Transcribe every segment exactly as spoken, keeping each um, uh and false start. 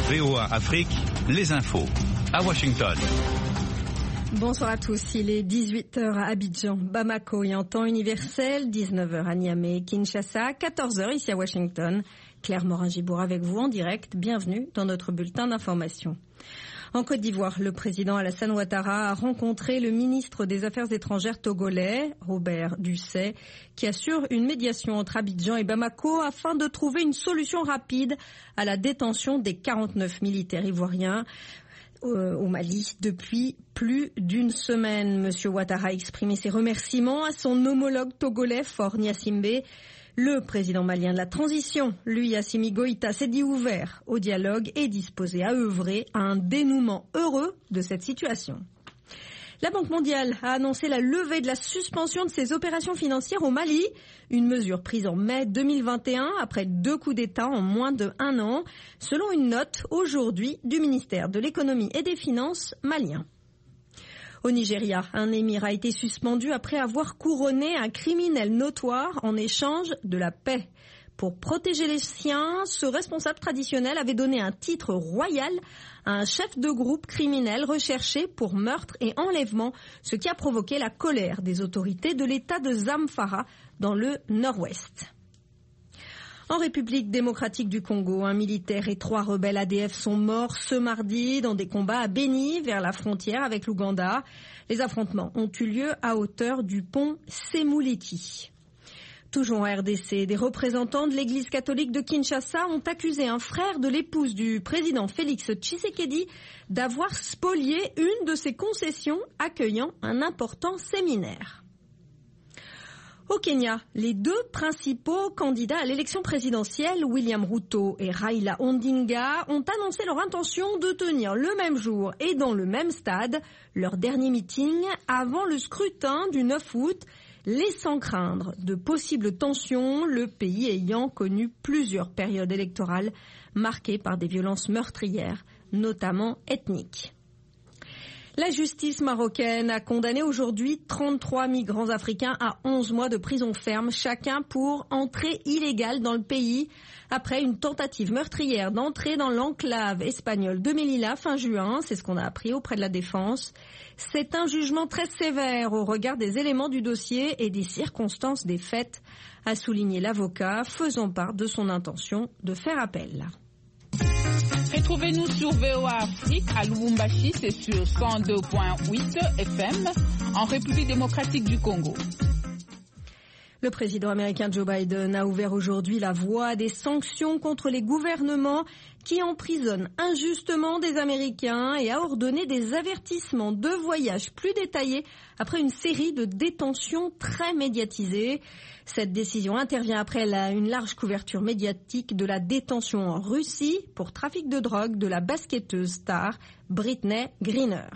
V O A Afrique, les infos. À Washington. Bonsoir à tous, il est dix-huit heures à Abidjan, Bamako et en temps universel, dix-neuf heures à Niamey, Kinshasa, quatorze heures ici à Washington. Claire Morin-Gibour avec vous en direct, bienvenue dans notre bulletin d'information. En Côte d'Ivoire, le président Alassane Ouattara a rencontré le ministre des Affaires étrangères togolais, Robert Dussey, qui assure une médiation entre Abidjan et Bamako afin de trouver une solution rapide à la détention des quarante-neuf militaires ivoiriens au Mali depuis plus d'une semaine. Monsieur Ouattara a exprimé ses remerciements à son homologue togolais Faure Gnassingbé. Le président malien de la transition, lui, Assimi Goïta, s'est dit ouvert au dialogue et disposé à œuvrer à un dénouement heureux de cette situation. La Banque mondiale a annoncé la levée de la suspension de ses opérations financières au Mali, une mesure prise en mai deux mille vingt et un après deux coups d'État en moins de un an, selon une note aujourd'hui du ministère de l'économie et des finances malien. Au Nigeria, un émir a été suspendu après avoir couronné un criminel notoire en échange de la paix. Pour protéger les siens, ce responsable traditionnel avait donné un titre royal à un chef de groupe criminel recherché pour meurtre et enlèvement, ce qui a provoqué la colère des autorités de l'État de Zamfara dans le nord-ouest. En République démocratique du Congo, un militaire et trois rebelles A D F sont morts ce mardi dans des combats à Beni, vers la frontière avec l'Ouganda. Les affrontements ont eu lieu à hauteur du pont Semuliki. Toujours en R D C, des représentants de l'église catholique de Kinshasa ont accusé un frère de l'épouse du président Félix Tshisekedi d'avoir spolié une de ses concessions accueillant un important séminaire. Au Kenya, les deux principaux candidats à l'élection présidentielle, William Ruto et Raila Odinga, ont annoncé leur intention de tenir le même jour et dans le même stade leur dernier meeting avant le scrutin du neuf août, laissant craindre de possibles tensions, le pays ayant connu plusieurs périodes électorales marquées par des violences meurtrières, notamment ethniques. La justice marocaine a condamné aujourd'hui trente-trois migrants africains à onze mois de prison ferme, chacun pour entrée illégale dans le pays, après une tentative meurtrière d'entrer dans l'enclave espagnole de Melilla fin juin, c'est ce qu'on a appris auprès de la défense. C'est un jugement très sévère au regard des éléments du dossier et des circonstances des faits, a souligné l'avocat, faisant part de son intention de faire appel. Retrouvez-nous sur V O A Afrique à Lubumbashi, c'est sur cent deux virgule huit F M, en République démocratique du Congo. Le président américain Joe Biden a ouvert aujourd'hui la voie à des sanctions contre les gouvernements qui emprisonnent injustement des Américains et a ordonné des avertissements de voyage plus détaillés après une série de détentions très médiatisées. Cette décision intervient après la, une large couverture médiatique de la détention en Russie pour trafic de drogue de la basketteuse star Britney Griner.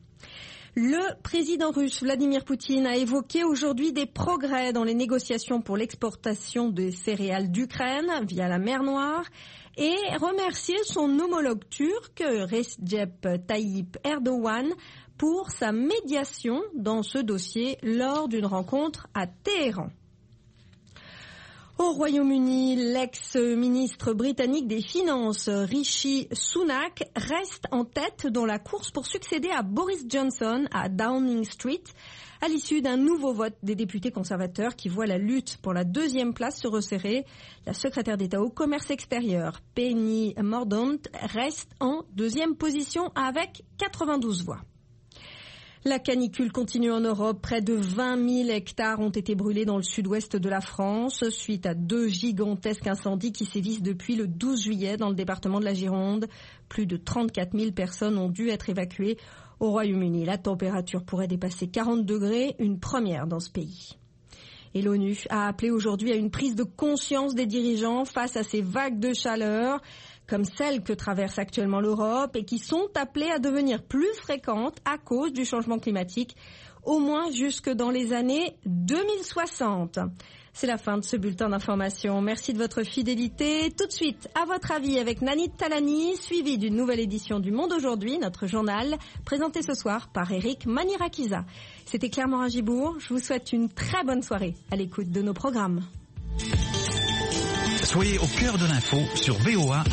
Le président russe Vladimir Poutine a évoqué aujourd'hui des progrès dans les négociations pour l'exportation des céréales d'Ukraine via la mer Noire et remercié son homologue turc Recep Tayyip Erdogan pour sa médiation dans ce dossier lors d'une rencontre à Téhéran. Au Royaume-Uni, l'ex-ministre britannique des Finances, Rishi Sunak, reste en tête dans la course pour succéder à Boris Johnson à Downing Street, à l'issue d'un nouveau vote des députés conservateurs qui voit la lutte pour la deuxième place se resserrer. La secrétaire d'État au commerce extérieur, Penny Mordaunt, reste en deuxième position avec quatre-vingt-douze voix. La canicule continue en Europe. Près de vingt mille hectares ont été brûlés dans le sud-ouest de la France suite à deux gigantesques incendies qui sévissent depuis le douze juillet dans le département de la Gironde. Plus de trente-quatre mille personnes ont dû être évacuées. Au Royaume-Uni, la température pourrait dépasser quarante degrés, une première dans ce pays. Et l'ONU a appelé aujourd'hui à une prise de conscience des dirigeants face à ces vagues de chaleur, comme celles que traverse actuellement l'Europe et qui sont appelées à devenir plus fréquentes à cause du changement climatique, au moins jusque dans les années deux mille soixante. C'est la fin de ce bulletin d'information. Merci de votre fidélité. Tout de suite, à votre avis avec Nanit Talani, suivi d'une nouvelle édition du Monde aujourd'hui, notre journal, présenté ce soir par Eric Manirakiza. C'était Claire Morin-Gibour. Je vous souhaite une très bonne soirée à l'écoute de nos programmes. Soyez au cœur de l'info sur V O A